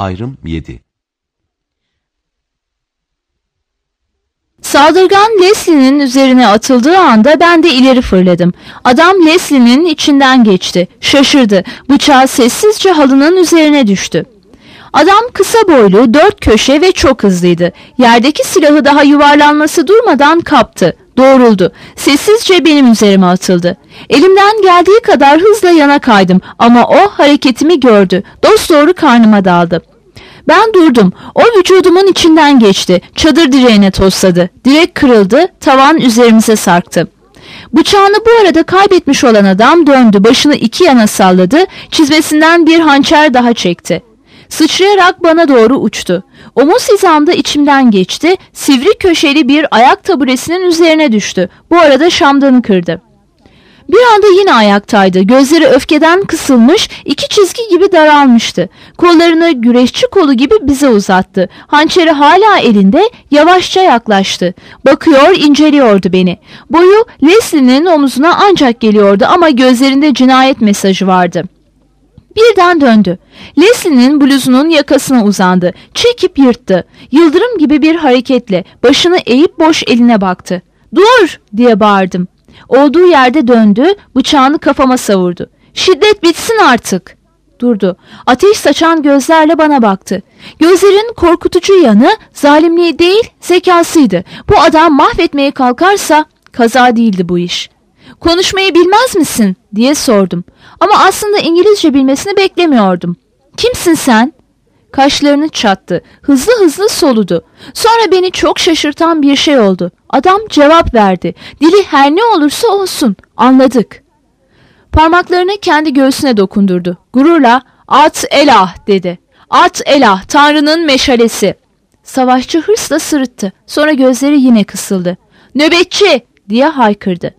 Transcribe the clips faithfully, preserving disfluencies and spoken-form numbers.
Ayrım yedi. Saldırgan Leslie'nin üzerine atıldığı anda ben de ileri fırladım. Adam Leslie'nin içinden geçti. Şaşırdı. Bıçağı sessizce halının üzerine düştü. Adam kısa boylu, dört köşe ve çok hızlıydı. Yerdeki silahı daha yuvarlanması durmadan kaptı. Doğruldu. Sessizce benim üzerime atıldı. Elimden geldiği kadar hızla yana kaydım ama o hareketimi gördü. Dosdoğru karnıma daldı. Ben durdum. O vücudumun içinden geçti. Çadır direğine tosladı. Direk kırıldı. Tavan üzerimize sarktı. Bıçağını bu arada kaybetmiş olan adam döndü. Başını iki yana salladı. Çizmesinden bir hançer daha çekti. Sıçrayarak bana doğru uçtu. Omuz hizamda içimden geçti. Sivri köşeli bir ayak taburesinin üzerine düştü. Bu arada şamdanı kırdı. Bir anda yine ayaktaydı. Gözleri öfkeden kısılmış, iki çizgi gibi daralmıştı. Kollarını güreşçi kolu gibi bize uzattı. Hançeri hala elinde, yavaşça yaklaştı. Bakıyor, inceliyordu beni. Boyu Leslie'nin omuzuna ancak geliyordu ama gözlerinde cinayet mesajı vardı. Birden döndü. Leslie'nin bluzunun yakasına uzandı. Çekip yırttı. Yıldırım gibi bir hareketle başını eğip boş eline baktı. "Dur!" diye bağırdım. Olduğu yerde döndü, bıçağını kafama savurdu. "Şiddet bitsin artık." Durdu. Ateş saçan gözlerle bana baktı. Gözlerin korkutucu yanı zalimliği değil, zekasıydı. Bu adam mahvetmeye kalkarsa kaza değildi bu iş. "Konuşmayı bilmez misin?" diye sordum. Ama aslında İngilizce bilmesini beklemiyordum. "Kimsin sen?" Kaşlarını çattı. Hızlı hızlı soludu. Sonra beni çok şaşırtan bir şey oldu. Adam cevap verdi. Dili her ne olursa olsun. Anladık. Parmaklarını kendi göğsüne dokundurdu. Gururla "At elah" dedi. "At elah, Tanrı'nın meşalesi." Savaşçı hırsla sırıttı. Sonra gözleri yine kısıldı. "Nöbetçi!" diye haykırdı.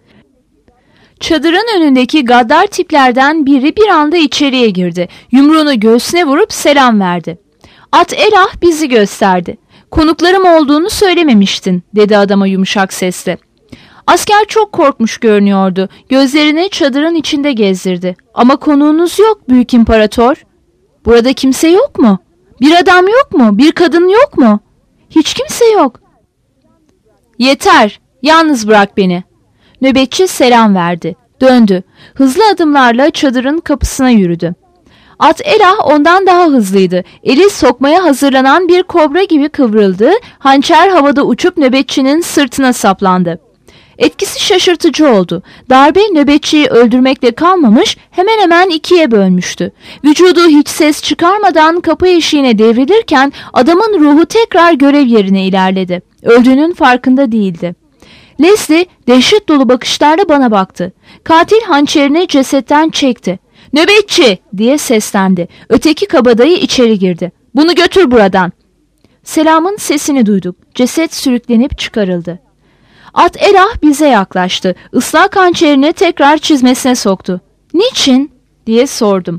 Çadırın önündeki gaddar tiplerden biri bir anda içeriye girdi. Yumruğunu göğsüne vurup selam verdi. "At elah bizi gösterdi. Konuklarım olduğunu söylememiştin," dedi adama yumuşak sesle. Asker çok korkmuş görünüyordu. Gözlerini çadırın içinde gezdirdi. "Ama konuğunuz yok büyük imparator." "Burada kimse yok mu? Bir adam yok mu? Bir kadın yok mu?" "Hiç kimse yok." "Yeter, yalnız bırak beni." Nöbetçi selam verdi. Döndü. Hızlı adımlarla çadırın kapısına yürüdü. At elah ondan daha hızlıydı. Eli sokmaya hazırlanan bir kobra gibi kıvrıldı. Hançer havada uçup nöbetçinin sırtına saplandı. Etkisi şaşırtıcı oldu. Darbe nöbetçiyi öldürmekle kalmamış, hemen hemen ikiye bölmüştü. Vücudu hiç ses çıkarmadan kapı eşiğine devrilirken adamın ruhu tekrar görev yerine ilerledi. Öldüğünün farkında değildi. Leslie dehşet dolu bakışlarla bana baktı. Katil hançerini cesetten çekti. "Nöbetçi!" diye seslendi. Öteki kabadayı içeri girdi. "Bunu götür buradan." Selamın sesini duyduk. Ceset sürüklenip çıkarıldı. At elah bize yaklaştı. Islak hançerini tekrar çizmesine soktu. "Niçin?" diye sordum.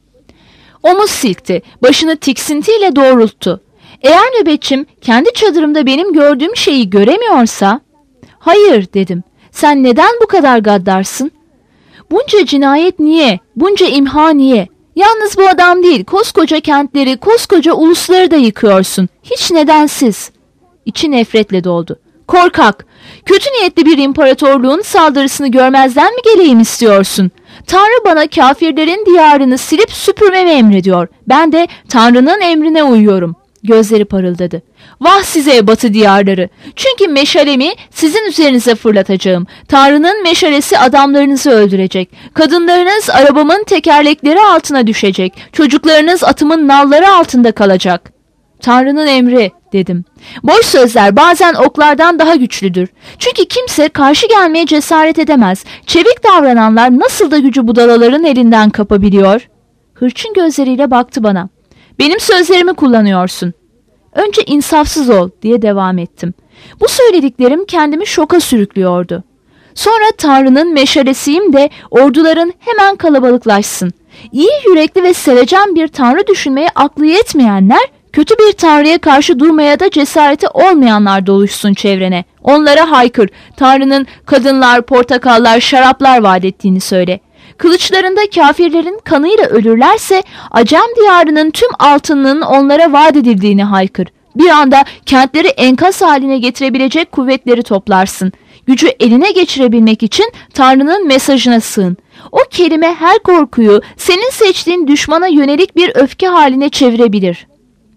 Omuz silkti. Başını tiksintiyle doğrulttu. "Eğer nöbetçim kendi çadırımda benim gördüğüm şeyi göremiyorsa..." "Hayır," dedim. "Sen neden bu kadar gaddarsın? Bunca cinayet niye? Bunca imha niye? Yalnız bu adam değil, koskoca kentleri, koskoca ulusları da yıkıyorsun. Hiç nedensiz." İçi nefretle doldu. "Korkak! Kötü niyetli bir imparatorluğun saldırısını görmezden mi geleyim istiyorsun? Tanrı bana kafirlerin diyarını silip süpürmemi emrediyor. Ben de Tanrı'nın emrine uyuyorum." Gözleri parıldadı. "Vah size batı diyarları! Çünkü meşalemi sizin üzerinize fırlatacağım. Tanrı'nın meşalesi adamlarınızı öldürecek. Kadınlarınız arabamın tekerlekleri altına düşecek. Çocuklarınız atımın nalları altında kalacak." "Tanrı'nın emri," dedim. "Boş sözler bazen oklardan daha güçlüdür. Çünkü kimse karşı gelmeye cesaret edemez. Çevik davrananlar nasıl da gücü budalaların elinden kapabiliyor?" Hırçın gözleriyle baktı bana. "Benim sözlerimi kullanıyorsun." "Önce insafsız ol," diye devam ettim. Bu söylediklerim kendimi şoka sürüklüyordu. "Sonra Tanrı'nın meşalesiyim de orduların hemen kalabalıklaşsın. İyi yürekli ve sevecen bir Tanrı düşünmeye aklı yetmeyenler, kötü bir Tanrı'ya karşı durmaya da cesareti olmayanlar doluşsun çevrene. Onlara haykır, Tanrı'nın kadınlar, portakallar, şaraplar vaat ettiğini söyle. Kılıçlarında kafirlerin kanıyla ölürlerse Acem diyarının tüm altınının onlara vaat edildiğini haykır. Bir anda kentleri enkaz haline getirebilecek kuvvetleri toplarsın. Gücü eline geçirebilmek için Tanrı'nın mesajına sığın. O kelime her korkuyu senin seçtiğin düşmana yönelik bir öfke haline çevirebilir.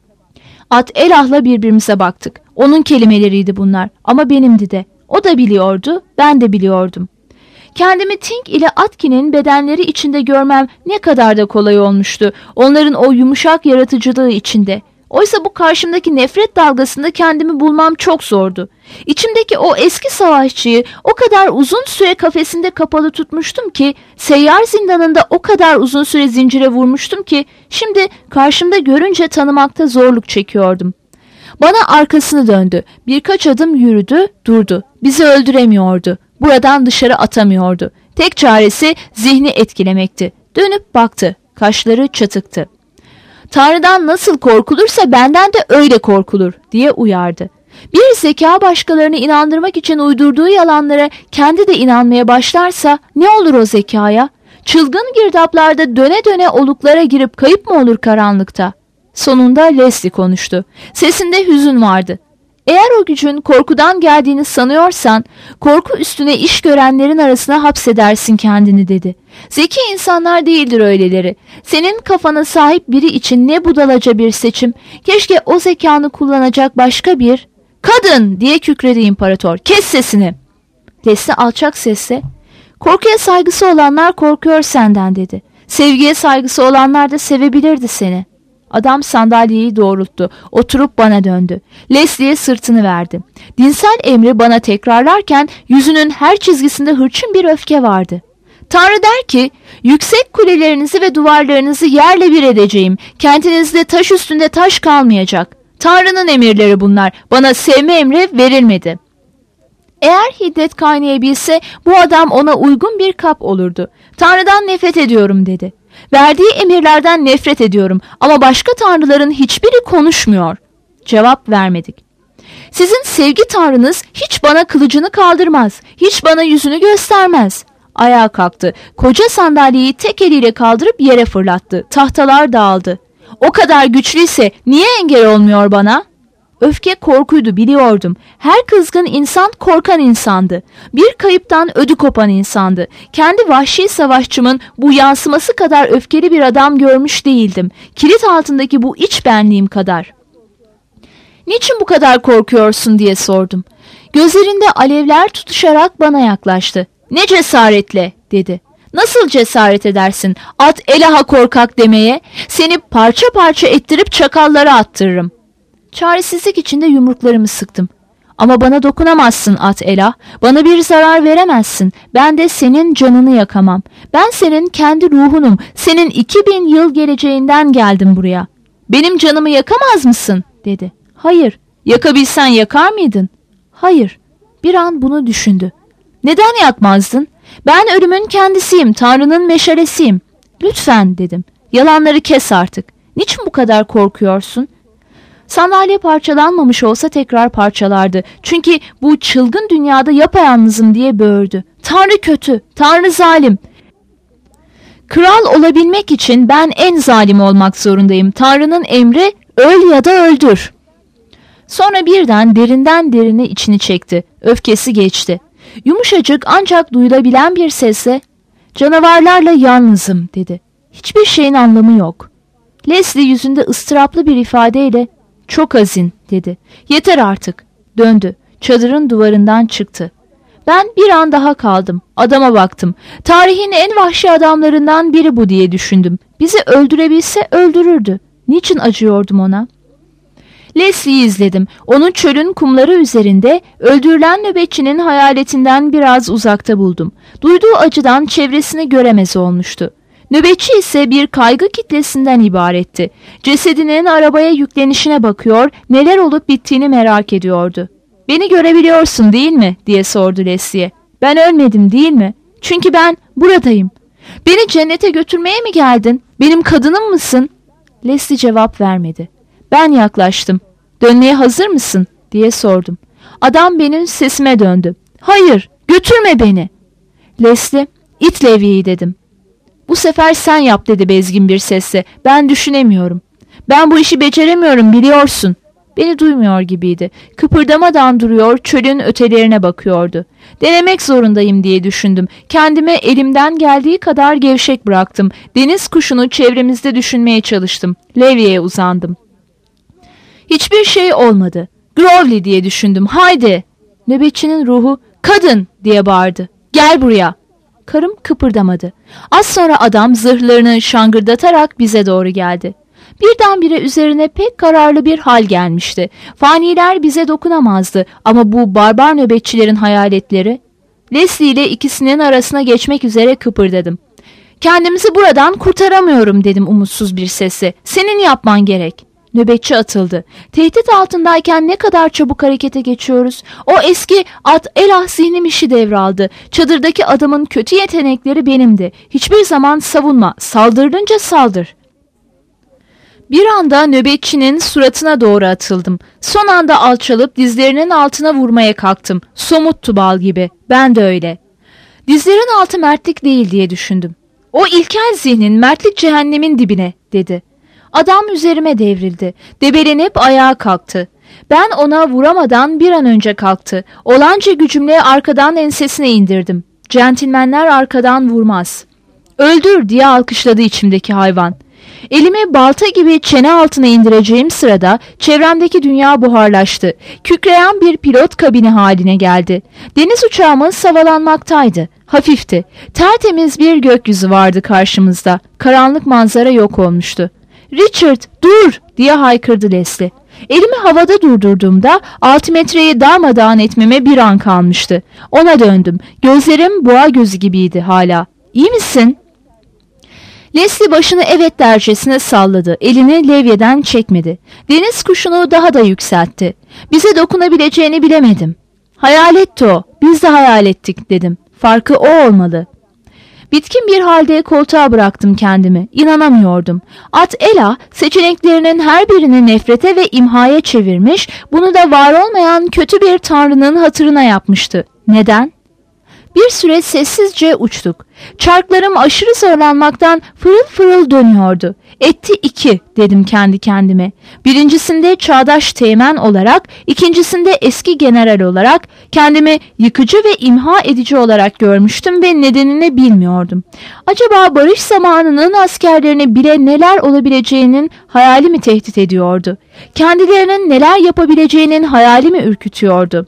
At Elah'la birbirimize baktık. Onun kelimeleriydi bunlar ama benimdi de. O da biliyordu, ben de biliyordum. Kendimi Tink ile Atki'nin bedenleri içinde görmem ne kadar da kolay olmuştu. Onların o yumuşak yaratıcılığı içinde. Oysa bu karşımdaki nefret dalgasında kendimi bulmam çok zordu. İçimdeki o eski savaşçıyı o kadar uzun süre kafesinde kapalı tutmuştum ki, seyyar zindanında o kadar uzun süre zincire vurmuştum ki, şimdi karşımda görünce tanımakta zorluk çekiyordum. Bana arkasını döndü. Birkaç adım yürüdü, durdu. Bizi öldüremiyordu. Buradan dışarı atamıyordu. Tek çaresi zihni etkilemekti. Dönüp baktı. Kaşları çatıktı. Tanrı'dan nasıl korkulursa benden de öyle korkulur diye uyardı. Bir zeka başkalarını inandırmak için uydurduğu yalanlara kendi de inanmaya başlarsa ne olur o zekaya? Çılgın girdaplarda döne döne oluklara girip kayıp mı olur karanlıkta? Sonunda Leslie konuştu. Sesinde hüzün vardı. Eğer o gücün korkudan geldiğini sanıyorsan, korku üstüne iş görenlerin arasına hapsedersin kendini dedi. Zeki insanlar değildir öyleleri. Senin kafana sahip biri için ne budalaca bir seçim. Keşke o zekanı kullanacak başka bir... Kadın diye kükredi imparator. Kes sesini. Leslie alçak sesle, korkuya saygısı olanlar korkuyor senden dedi. Sevgiye saygısı olanlar da sevebilirdi seni. Adam sandalyeyi doğrulttu. Oturup bana döndü. Leslie'ye sırtını verdi. Dinsel emri bana tekrarlarken yüzünün her çizgisinde hırçın bir öfke vardı. Tanrı der ki, yüksek kulelerinizi ve duvarlarınızı yerle bir edeceğim. Kentinizde taş üstünde taş kalmayacak. Tanrı'nın emirleri bunlar. Bana sevme emri verilmedi. Eğer hiddet kaynayabilse bu adam ona uygun bir kap olurdu. Tanrı'dan nefret ediyorum dedi. Verdiği emirlerden nefret ediyorum ama başka tanrıların hiçbiri konuşmuyor. Cevap vermedik. Sizin sevgi tanrınız hiç bana kılıcını kaldırmaz, hiç bana yüzünü göstermez. Ayağa kalktı. Koca sandalyeyi tek eliyle kaldırıp yere fırlattı. Tahtalar dağıldı. O kadar güçlüyse niye engel olmuyor bana? Öfke korkuydu, biliyordum. Her kızgın insan korkan insandı. Bir kayıptan ödü kopan insandı. Kendi vahşi savaşçımın bu yansıması kadar öfkeli bir adam görmüş değildim. Kilit altındaki bu iç benliğim kadar. Niçin bu kadar korkuyorsun diye sordum. Gözlerinde alevler tutuşarak bana yaklaştı. Ne cesaretle dedi. Nasıl cesaret edersin at Elah'a korkak demeye? Seni parça parça ettirip çakallara attırırım. Çaresizlik içinde yumruklarımı sıktım. Ama bana dokunamazsın at Elah. Bana bir zarar veremezsin. Ben de senin canını yakamam. Ben senin kendi ruhunum. Senin iki bin yıl geleceğinden geldim buraya. Benim canımı yakamaz mısın? Dedi. Hayır. Yakabilsen yakar mıydın? Hayır. Bir an bunu düşündü. Neden yakmazdın? Ben ölümün kendisiyim. Tanrı'nın meşalesiyim. Lütfen dedim. Yalanları kes artık. Niçin bu kadar korkuyorsun? Sandalye parçalanmamış olsa tekrar parçalardı. Çünkü bu çılgın dünyada yapayalnızım diye böğürdü. Tanrı kötü, Tanrı zalim. Kral olabilmek için ben en zalim olmak zorundayım. Tanrı'nın emri öl ya da öldür. Sonra birden derinden derine içini çekti. Öfkesi geçti. Yumuşacık ancak duyulabilen bir sesle canavarlarla yalnızım dedi. Hiçbir şeyin anlamı yok. Leslie yüzünde ıstıraplı bir ifadeyle çok hazin dedi. Yeter artık. Döndü. Çadırın duvarından çıktı. Ben bir an daha kaldım. Adama baktım. Tarihin en vahşi adamlarından biri bu diye düşündüm. Bizi öldürebilse öldürürdü. Niçin acıyordum ona? Leslie'yi izledim. Onun çölün kumları üzerinde öldürülen nöbetçinin hayaletinden biraz uzakta buldum. Duyduğu acıdan çevresini göremez olmuştu. Nöbetçi ise bir kaygı kitlesinden ibaretti. Cesedinin arabaya yüklenişine bakıyor, neler olup bittiğini merak ediyordu. "Beni görebiliyorsun değil mi?" diye sordu Leslie'ye. "Ben ölmedim değil mi? Çünkü ben buradayım. Beni cennete götürmeye mi geldin? Benim kadınım mısın?" Leslie cevap vermedi. Ben yaklaştım. "Dönmeye hazır mısın?" diye sordum. Adam benim sesime döndü. "Hayır, götürme beni." "Leslie, it Levi'yi" dedim. Bu sefer sen yap dedi bezgin bir sesle. Ben düşünemiyorum. Ben bu işi beceremiyorum biliyorsun. Beni duymuyor gibiydi. Kıpırdamadan duruyor, çölün ötelerine bakıyordu. Denemek zorundayım diye düşündüm. Kendime elimden geldiği kadar gevşek bıraktım. Deniz kuşunu çevremizde düşünmeye çalıştım. Levyeye uzandım. Hiçbir şey olmadı. Growly diye düşündüm. Haydi. Nöbetçinin ruhu kadın diye bağırdı. Gel buraya. Karım kıpırdamadı. Az sonra adam zırhlarını şangırdatarak bize doğru geldi. Birdenbire üzerine pek kararlı bir hal gelmişti. Faniler bize dokunamazdı ama bu barbar nöbetçilerin hayaletleri... Leslie ile ikisinin arasına geçmek üzere kıpırdadım. Kendimizi buradan kurtaramıyorum dedim umutsuz bir sesle. Senin yapman gerek. Nöbetçi atıldı. Tehdit altındayken ne kadar çabuk harekete geçiyoruz. O eski at elah zihnim işi devraldı. Çadırdaki adamın kötü yetenekleri benimdi. Hiçbir zaman savunma, saldırınca saldır. Bir anda nöbetçinin suratına doğru atıldım. Son anda alçalıp dizlerinin altına vurmaya kalktım. Somuttu bal gibi. Ben de öyle. Dizlerin altı mertlik değil diye düşündüm. O ilkel zihnin mertlik cehennemin dibine dedi. Adam üzerime devrildi. Debelenip ayağa kalktı. Ben ona vuramadan bir an önce kalktı. Olanca gücümle arkadan ensesine indirdim. Centilmenler arkadan vurmaz. Öldür diye alkışladı içimdeki hayvan. Elimi balta gibi çene altına indireceğim sırada çevremdeki dünya buharlaştı. Kükreyen bir pilot kabini haline geldi. Deniz uçağımız savalanmaktaydı. Hafifti. Tertemiz bir gökyüzü vardı karşımızda. Karanlık manzara yok olmuştu. Richard dur diye haykırdı Leslie. Elimi havada durdurduğumda altimetreyi darmadağın etmeme bir an kalmıştı. Ona döndüm. Gözlerim boğa gözü gibiydi hala. İyi misin? Leslie başını evet dercesine salladı. Elini levyeden çekmedi. Deniz kuşunu daha da yükseltti. Bize dokunabileceğini bilemedim. Hayaletti o. Biz de hayal ettik dedim. Farkı o olmalı. Bitkin bir halde koltuğa bıraktım kendimi. İnanamıyordum. At Ela seçeneklerinin her birini nefrete ve imhaya çevirmiş, bunu da var olmayan kötü bir tanrının hatırına yapmıştı. Neden? Bir süre sessizce uçtuk. Çarklarım aşırı zorlanmaktan fırıl fırıl dönüyordu. Etti iki dedim kendi kendime. Birincisinde çağdaş teğmen olarak, ikincisinde eski general olarak kendimi yıkıcı ve imha edici olarak görmüştüm ve nedenini bilmiyordum. Acaba barış zamanının askerlerine bile neler olabileceğinin hayali mi tehdit ediyordu? Kendilerinin neler yapabileceğinin hayali mi ürkütüyordu?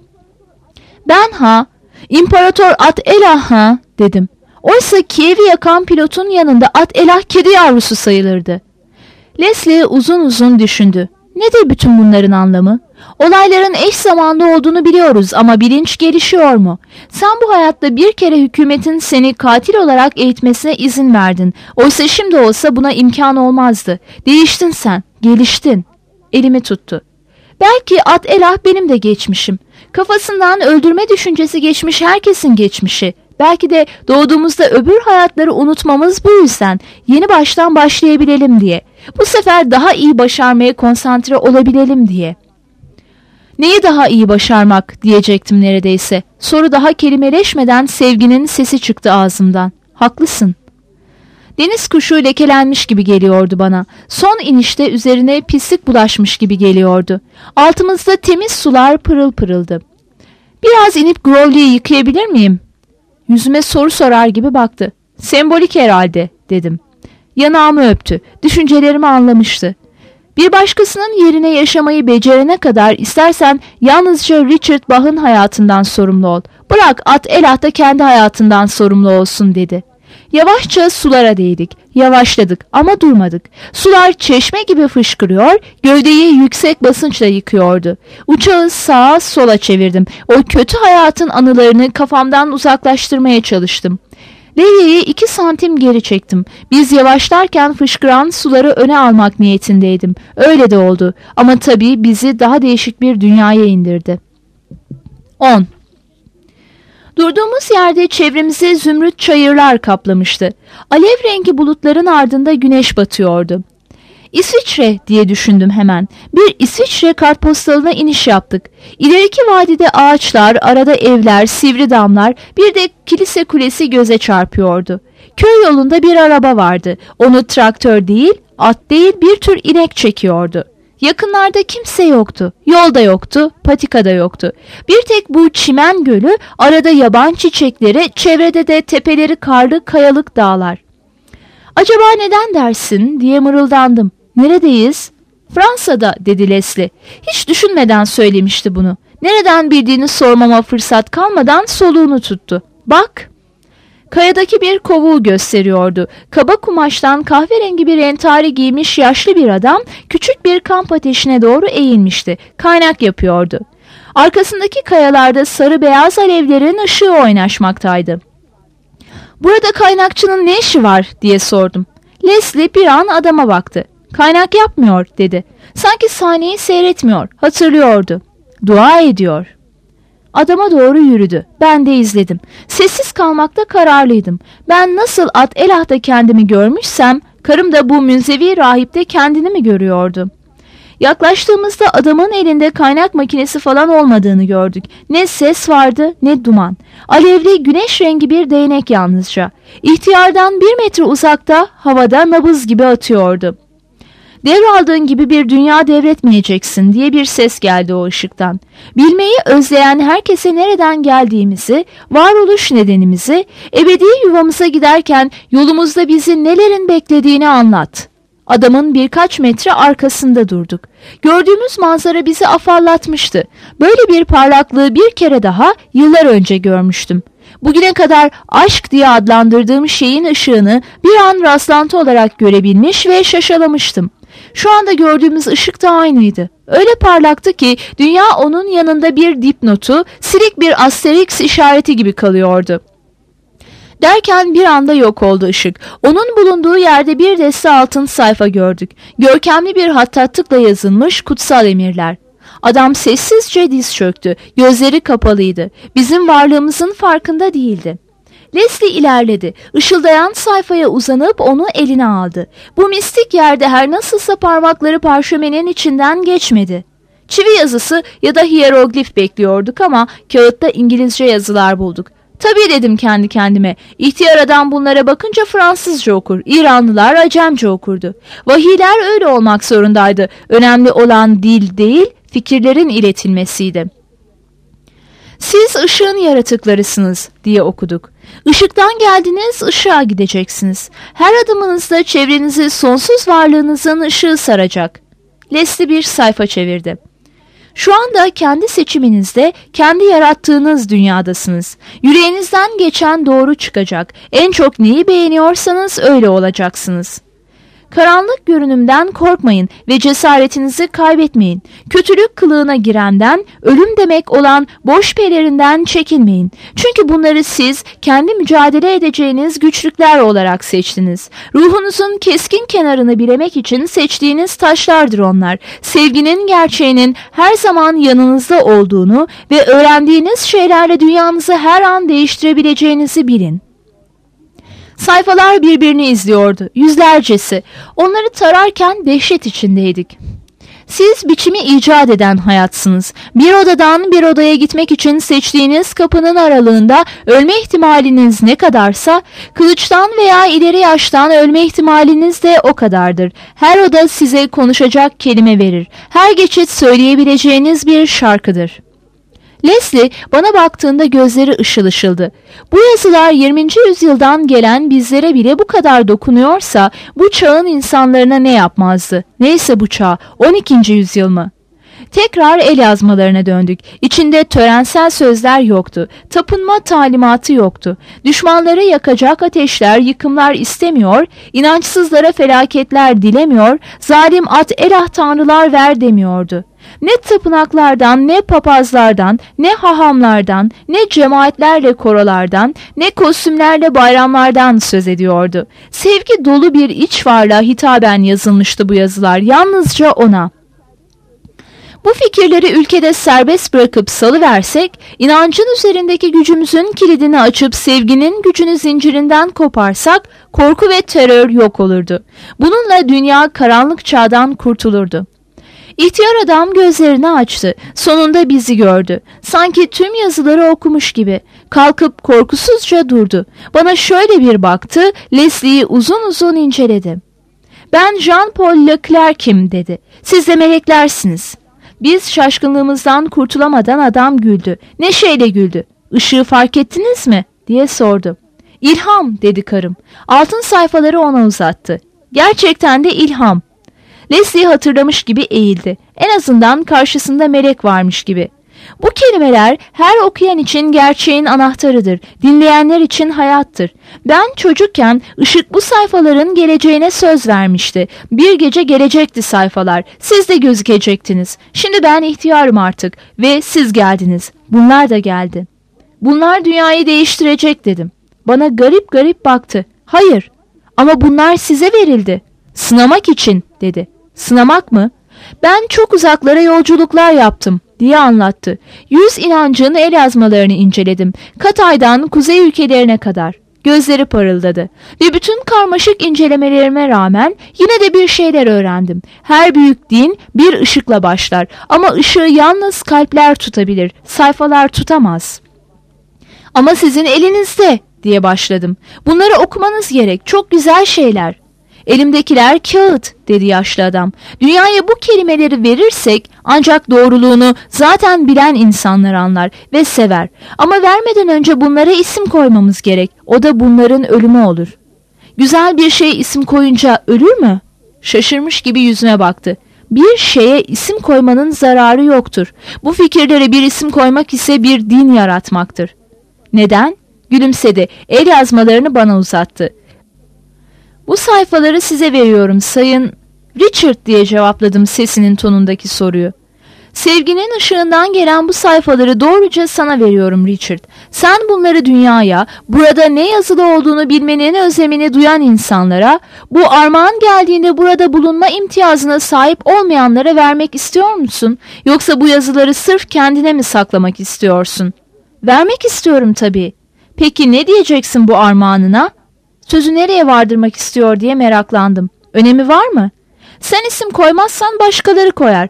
Ben ha... İmparator At Elah ha dedim. Oysa Kiev'i yakan pilotun yanında At Elah kedi yavrusu sayılırdı. Leslie uzun uzun düşündü. Nedir bütün bunların anlamı? Olayların eş zamanlı olduğunu biliyoruz ama bilinç gelişiyor mu? Sen bu hayatta bir kere hükümetin seni katil olarak eğitmesine izin verdin. Oysa şimdi olsa buna imkan olmazdı. Değiştin sen, geliştin. Elimi tuttu. Belki At Elah benim de geçmişim. Kafasından öldürme düşüncesi geçmiş herkesin geçmişi. Belki de doğduğumuzda öbür hayatları unutmamız bu yüzden yeni baştan başlayabilelim diye. Bu sefer daha iyi başarmaya konsantre olabilelim diye. Neyi daha iyi başarmak diyecektim neredeyse. Soru daha kelimeleşmeden sevginin sesi çıktı ağzımdan. Haklısın. Deniz kuşu lekelenmiş gibi geliyordu bana. Son inişte üzerine pislik bulaşmış gibi geliyordu. Altımızda temiz sular pırıl pırıldı. Biraz inip Growly'yi yıkayabilir miyim? Yüzüme soru sorar gibi baktı. Sembolik herhalde dedim. Yanağımı öptü. Düşüncelerimi anlamıştı. Bir başkasının yerine yaşamayı becerene kadar istersen yalnızca Richard Bach'ın hayatından sorumlu ol. Bırak At Elah da kendi hayatından sorumlu olsun dedi. Yavaşça sulara değdik. Yavaşladık ama durmadık. Sular çeşme gibi fışkırıyor, gövdeyi yüksek basınçla yıkıyordu. Uçağı sağa sola çevirdim. O kötü hayatın anılarını kafamdan uzaklaştırmaya çalıştım. Levyeyi iki santim geri çektim. Biz yavaşlarken fışkıran suları öne almak niyetindeydim. Öyle de oldu. Ama tabii bizi daha değişik bir dünyaya indirdi. on Durduğumuz yerde çevremizi zümrüt çayırlar kaplamıştı. Alev rengi bulutların ardında güneş batıyordu. İsviçre diye düşündüm hemen. Bir İsviçre kartpostalına iniş yaptık. İleriki vadide ağaçlar, arada evler, sivri damlar, bir de kilise kulesi göze çarpıyordu. Köy yolunda bir araba vardı. Onu traktör değil, at değil bir tür inek çekiyordu. Yakınlarda kimse yoktu. Yolda yoktu, patikada yoktu. Bir tek bu çimen gölü, arada yaban çiçekleri, çevrede de tepeleri karlı kayalık dağlar. "Acaba neden dersin?" diye mırıldandım. "Neredeyiz?" "Fransa'da," dedi Leslie. Hiç düşünmeden söylemişti bunu. Nereden bildiğini sormama fırsat kalmadan soluğunu tuttu. "Bak." Kayadaki bir kovuğu gösteriyordu. Kaba kumaştan kahverengi bir entari giymiş yaşlı bir adam küçük bir kamp ateşine doğru eğilmişti. Kaynak yapıyordu. Arkasındaki kayalarda sarı beyaz alevlerin ışığı oynaşmaktaydı. "Burada kaynakçının ne işi var?" diye sordum. Leslie bir an adama baktı. "Kaynak yapmıyor," dedi. Sanki sahneyi seyretmiyor, hatırlıyordu. "Dua ediyor." Adama doğru yürüdü. Ben de izledim. Sessiz kalmakta kararlıydım. Ben nasıl At Elah'ta kendimi görmüşsem, karım da bu münzevi rahipte kendini mi görüyordu? Yaklaştığımızda adamın elinde kaynak makinesi falan olmadığını gördük. Ne ses vardı ne duman. Alevli güneş rengi bir değnek yalnızca. İhtiyardan bir metre uzakta havada nabız gibi atıyordu. "Devraldığın gibi bir dünya devretmeyeceksin," diye bir ses geldi o ışıktan. "Bilmeyi özleyen herkese nereden geldiğimizi, varoluş nedenimizi, ebedi yuvamıza giderken yolumuzda bizi nelerin beklediğini anlat." Adamın birkaç metre arkasında durduk. Gördüğümüz manzara bizi afallatmıştı. Böyle bir parlaklığı bir kere daha yıllar önce görmüştüm. Bugüne kadar aşk diye adlandırdığım şeyin ışığını bir an rastlantı olarak görebilmiş ve şaşalamıştım. Şu anda gördüğümüz ışık da aynıydı. Öyle parlaktı ki dünya onun yanında bir dipnotu, silik bir Asterix işareti gibi kalıyordu. Derken bir anda yok oldu ışık. Onun bulunduğu yerde bir deste altın sayfa gördük. Görkemli bir hattatlıkla yazılmış kutsal emirler. Adam sessizce diz çöktü. Gözleri kapalıydı. Bizim varlığımızın farkında değildi. Leslie ilerledi. Işıldayan sayfaya uzanıp onu eline aldı. Bu mistik yerde her nasılsa parmakları parşömenin içinden geçmedi. Çivi yazısı ya da hieroglif bekliyorduk ama kağıtta İngilizce yazılar bulduk. "Tabii," dedim kendi kendime. İhtiyar adam bunlara bakınca Fransızca okur. İranlılar Acemce okurdu. Vahiyler öyle olmak zorundaydı. Önemli olan dil değil, fikirlerin iletilmesiydi. "Siz ışığın yaratıklarısınız," diye okuduk. "Işıktan geldiniz, ışığa gideceksiniz. Her adımınızda çevrenizi sonsuz varlığınızın ışığı saracak." Leslie bir sayfa çevirdi. "Şu anda kendi seçiminizde, kendi yarattığınız dünyadasınız. Yüreğinizden geçen doğru çıkacak. En çok neyi beğeniyorsanız öyle olacaksınız. Karanlık görünümden korkmayın ve cesaretinizi kaybetmeyin. Kötülük kılığına girenden, ölüm demek olan boş pelerinden çekinmeyin. Çünkü bunları siz kendi mücadele edeceğiniz güçlükler olarak seçtiniz. Ruhunuzun keskin kenarını bilemek için seçtiğiniz taşlardır onlar. Sevginin gerçeğinin her zaman yanınızda olduğunu ve öğrendiğiniz şeylerle dünyanızı her an değiştirebileceğinizi bilin." Sayfalar birbirini izliyordu. Yüzlercesi. Onları tararken dehşet içindeydik. "Siz biçimi icat eden hayatsınız. Bir odadan bir odaya gitmek için seçtiğiniz kapının aralığında ölme ihtimaliniz ne kadarsa, kılıçtan veya ileri yaştan ölme ihtimaliniz de o kadardır. Her oda size konuşacak kelime verir. Her geçit söyleyebileceğiniz bir şarkıdır." Leslie bana baktığında gözleri ışıl ışıldı. "Bu yazılar yirminci yüzyıldan gelen bizlere bile bu kadar dokunuyorsa bu çağın insanlarına ne yapmazdı? Neyse bu çağ, on ikinci yüzyıl mı?" Tekrar el yazmalarına döndük. İçinde törensel sözler yoktu. Tapınma talimatı yoktu. Düşmanları yakacak ateşler, yıkımlar istemiyor, inançsızlara felaketler dilemiyor, zalim At Elah tanrılar ver demiyordu. Ne tapınaklardan, ne papazlardan, ne hahamlardan, ne cemaatlerle korolardan, ne kostümlerle bayramlardan söz ediyordu. Sevgi dolu bir iç varlığa hitaben yazılmıştı bu yazılar, yalnızca ona. Bu fikirleri ülkede serbest bırakıp salıversek, inancın üzerindeki gücümüzün kilidini açıp sevginin gücünü zincirinden koparsak, korku ve terör yok olurdu. Bununla dünya karanlık çağdan kurtulurdu. İhtiyar adam gözlerini açtı. Sonunda bizi gördü. Sanki tüm yazıları okumuş gibi. Kalkıp korkusuzca durdu. Bana şöyle bir baktı, Leslie'yi uzun uzun inceledi. "Ben Jean-Paul Leclerc'im," dedi. "Siz de meleklersiniz." Biz şaşkınlığımızdan kurtulamadan adam güldü. Neşeyle güldü. "Işığı fark ettiniz mi?" diye sordu. "İlham," dedi karım. Altın sayfaları ona uzattı. Gerçekten de ilham. Leslie hatırlamış gibi eğildi. En azından karşısında melek varmış gibi. Bu kelimeler her okuyan için gerçeğin anahtarıdır. Dinleyenler için hayattır. Ben çocukken ışık bu sayfaların geleceğine söz vermişti. Bir gece gelecekti sayfalar. Siz de gözükecektiniz. Şimdi ben ihtiyarım artık ve siz geldiniz. Bunlar da geldi. "Bunlar dünyayı değiştirecek," dedim. Bana garip garip baktı. "Hayır, ama bunlar size verildi." "Sınamak için," dedi. "Sınamak mı? Ben çok uzaklara yolculuklar yaptım," diye anlattı. Yüz inancın el yazmalarını inceledim. Katay'dan kuzey ülkelerine kadar. Gözleri parıldadı. Ve bütün karmaşık incelemelerime rağmen yine de bir şeyler öğrendim. Her büyük din bir ışıkla başlar. Ama ışığı yalnız kalpler tutabilir. Sayfalar tutamaz. "Ama sizin elinizde," diye başladım. "Bunları okumanız gerek. Çok güzel şeyler." "Elimdekiler kağıt," dedi yaşlı adam. "Dünyaya bu kelimeleri verirsek ancak doğruluğunu zaten bilen insanlar anlar ve sever. Ama vermeden önce bunlara isim koymamız gerek. O da bunların ölümü olur." "Güzel bir şey isim koyunca ölür mü?" Şaşırmış gibi yüzüme baktı. "Bir şeye isim koymanın zararı yoktur. Bu fikirlere bir isim koymak ise bir din yaratmaktır." "Neden?" Gülümsedi. El yazmalarını bana uzattı. "Bu sayfaları size veriyorum Sayın Richard," diye cevapladım sesinin tonundaki soruyu. "Sevginin ışığından gelen bu sayfaları doğruca sana veriyorum Richard. Sen bunları dünyaya, burada ne yazılı olduğunu bilmenin özlemini duyan insanlara, bu armağan geldiğinde burada bulunma imtiyazına sahip olmayanlara vermek istiyor musun? Yoksa bu yazıları sırf kendine mi saklamak istiyorsun?" "Vermek istiyorum tabii." "Peki ne diyeceksin bu armağanına?" Sözü nereye vardırmak istiyor diye meraklandım. "Önemi var mı?" "Sen isim koymazsan başkaları koyar.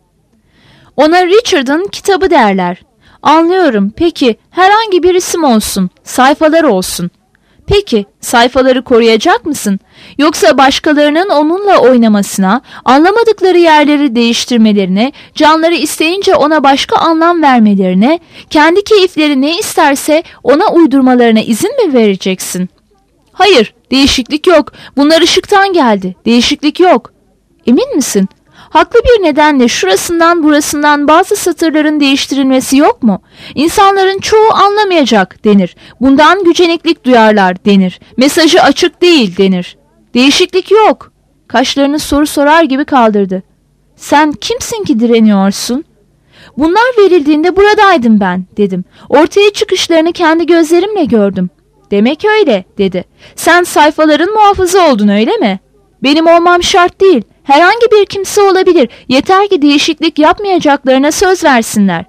Ona Richard'ın kitabı derler." "Anlıyorum. Peki herhangi bir isim olsun. Sayfalar olsun." "Peki sayfaları koruyacak mısın? Yoksa başkalarının onunla oynamasına, anlamadıkları yerleri değiştirmelerine, canları isteyince ona başka anlam vermelerine, kendi keyifleri ne isterse ona uydurmalarına izin mi vereceksin?" "Hayır, değişiklik yok. Bunlar ışıktan geldi. Değişiklik yok." "Emin misin? Haklı bir nedenle şurasından burasından bazı satırların değiştirilmesi yok mu? İnsanların çoğu anlamayacak denir. Bundan güceneklik duyarlar denir. Mesajı açık değil denir." "Değişiklik yok." Kaşlarını soru sorar gibi kaldırdı. "Sen kimsin ki direniyorsun?" "Bunlar verildiğinde buradaydım ben," dedim. "Ortaya çıkışlarını kendi gözlerimle gördüm." "Demek öyle," dedi. "Sen sayfaların muhafızı oldun öyle mi?" "Benim olmam şart değil. Herhangi bir kimse olabilir. Yeter ki değişiklik yapmayacaklarına söz versinler."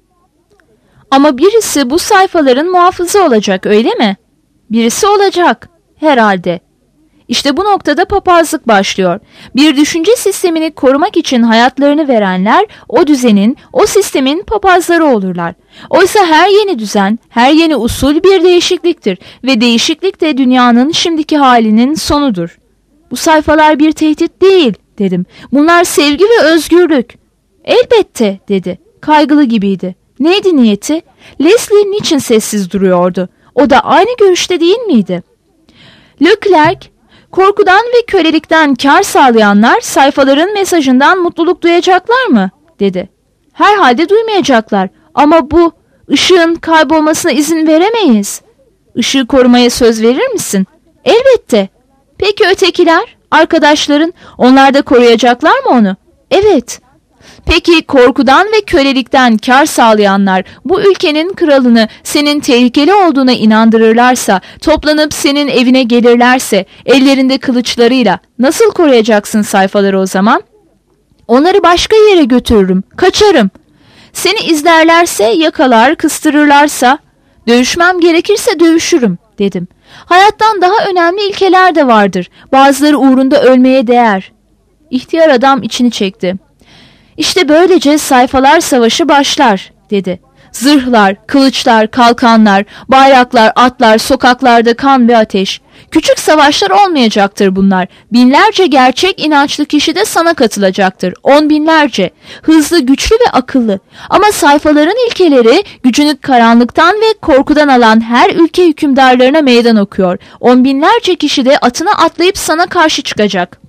"Ama birisi bu sayfaların muhafızı olacak öyle mi?" "Birisi olacak. Herhalde." İşte bu noktada papazlık başlıyor. Bir düşünce sistemini korumak için hayatlarını verenler o düzenin, o sistemin papazları olurlar. Oysa her yeni düzen, her yeni usul bir değişikliktir ve değişiklik de dünyanın şimdiki halinin sonudur. "Bu sayfalar bir tehdit değil," dedim. "Bunlar sevgi ve özgürlük." "Elbette," dedi. Kaygılı gibiydi. Neydi niyeti? Leslie niçin sessiz duruyordu? O da aynı görüşte değil miydi? Leclerc, "Korkudan ve kölelikten kar sağlayanlar sayfaların mesajından mutluluk duyacaklar mı?" dedi. "Herhalde duymayacaklar ama bu ışığın kaybolmasına izin veremeyiz." "Işığı korumaya söz verir misin?" "Elbette." "Peki ötekiler, arkadaşların, onlar da koruyacaklar mı onu?" "Evet." "Peki korkudan ve kölelikten kar sağlayanlar bu ülkenin kralını senin tehlikeli olduğuna inandırırlarsa, toplanıp senin evine gelirlerse ellerinde kılıçlarıyla nasıl koruyacaksın sayfaları o zaman?" "Onları başka yere götürürüm, kaçarım." "Seni izlerlerse, yakalar, kıstırırlarsa?" "Dövüşmem gerekirse dövüşürüm," dedim. "Hayattan daha önemli ilkeler de vardır. Bazıları uğrunda ölmeye değer." İhtiyar adam içini çekti. "İşte böylece sayfalar savaşı başlar," dedi. Zırhlar, kılıçlar, kalkanlar, bayraklar, atlar, sokaklarda kan ve ateş. Küçük savaşlar olmayacaktır bunlar. Binlerce gerçek inançlı kişi de sana katılacaktır. On binlerce. Hızlı, güçlü ve akıllı. Ama sayfaların ilkeleri gücünü karanlıktan ve korkudan alan her ülke hükümdarlarına meydan okuyor. On binlerce kişi de atına atlayıp sana karşı çıkacak.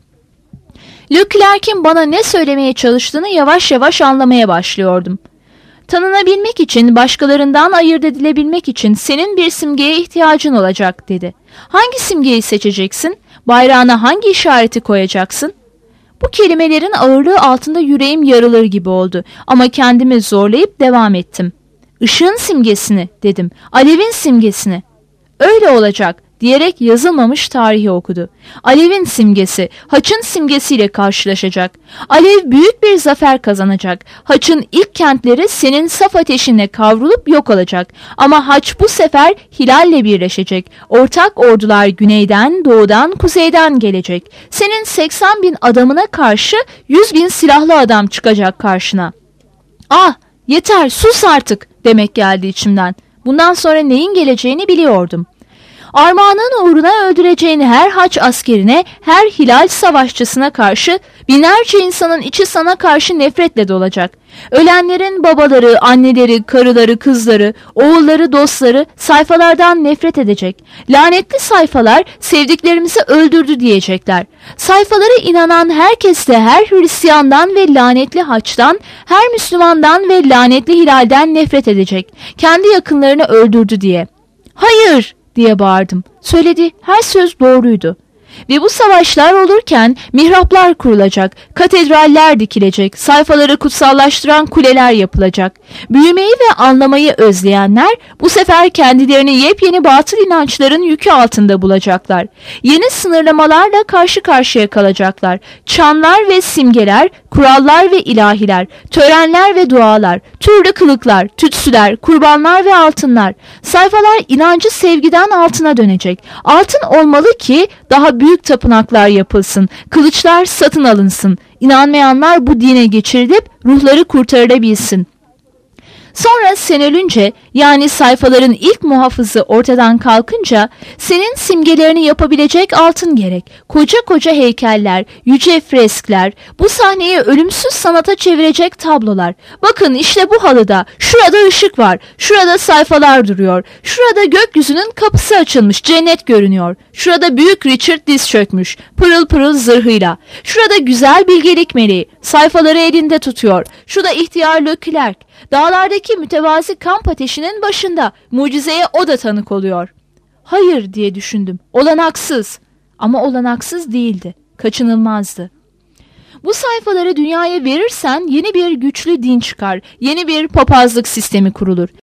Leclerc'in bana ne söylemeye çalıştığını yavaş yavaş anlamaya başlıyordum. Tanınabilmek için, başkalarından ayırt edilebilmek için senin bir simgeye ihtiyacın olacak dedi. Hangi simgeyi seçeceksin? Bayrağına hangi işareti koyacaksın? Bu kelimelerin ağırlığı altında yüreğim yarılır gibi oldu ama kendimi zorlayıp devam ettim. Işığın simgesini dedim, alevin simgesini. Öyle olacak diyerek yazılmamış tarihi okudu. Alevin simgesi, haçın simgesiyle karşılaşacak. Alev büyük bir zafer kazanacak. Haçın ilk kentleri senin saf ateşinle kavrulup yok olacak. Ama haç bu sefer hilalle birleşecek. Ortak ordular güneyden, doğudan, kuzeyden gelecek. Senin seksen bin adamına karşı yüz bin silahlı adam çıkacak karşına. Ah, yeter, sus artık demek geldi içimden. Bundan sonra neyin geleceğini biliyordum. Armağanın uğruna öldüreceğin her haç askerine, her hilal savaşçısına karşı binlerce insanın içi sana karşı nefretle dolacak. Ölenlerin babaları, anneleri, karıları, kızları, oğulları, dostları sayfalardan nefret edecek. Lanetli sayfalar sevdiklerimizi öldürdü diyecekler. Sayfalara inanan herkes de her Hristiyandan ve lanetli haçtan, her Müslümandan ve lanetli hilalden nefret edecek. Kendi yakınlarını öldürdü diye. Hayır! diye bağırdım. Söylediği her söz doğruydu. Ve bu savaşlar olurken mihraplar kurulacak, katedraller dikilecek, sayfaları kutsallaştıran kuleler yapılacak. Büyümeyi ve anlamayı özleyenler bu sefer kendilerini yepyeni batıl inançların yükü altında bulacaklar. Yeni sınırlamalarla karşı karşıya kalacaklar. Çanlar ve simgeler, kurallar ve ilahiler, törenler ve dualar, türlü kılıklar, tütsüler, kurbanlar ve altınlar. Sayfalar inancı sevgiden altına dönecek. Altın olmalı ki daha büyük tapınaklar yapılsın, kılıçlar satın alınsın. İnanmayanlar bu dine geçirilip ruhları kurtarılabilsin. Sonra sen ölünce, yani sayfaların ilk muhafızı ortadan kalkınca senin simgelerini yapabilecek altın gerek. Koca koca heykeller, yüce freskler, bu sahneyi ölümsüz sanata çevirecek tablolar. Bakın işte bu halıda, şurada ışık var, şurada sayfalar duruyor, şurada gökyüzünün kapısı açılmış, cennet görünüyor. Şurada büyük Richard diz çökmüş, pırıl pırıl zırhıyla. Şurada güzel bilgelik meleği, sayfaları elinde tutuyor. Şurada ihtiyar Leclerc, dağlardaki mütevazi kamp ateşinin başında, mucizeye o da tanık oluyor. Hayır diye düşündüm, olanaksız. Ama olanaksız değildi, kaçınılmazdı. Bu sayfaları dünyaya verirsen yeni bir güçlü din çıkar, yeni bir papazlık sistemi kurulur.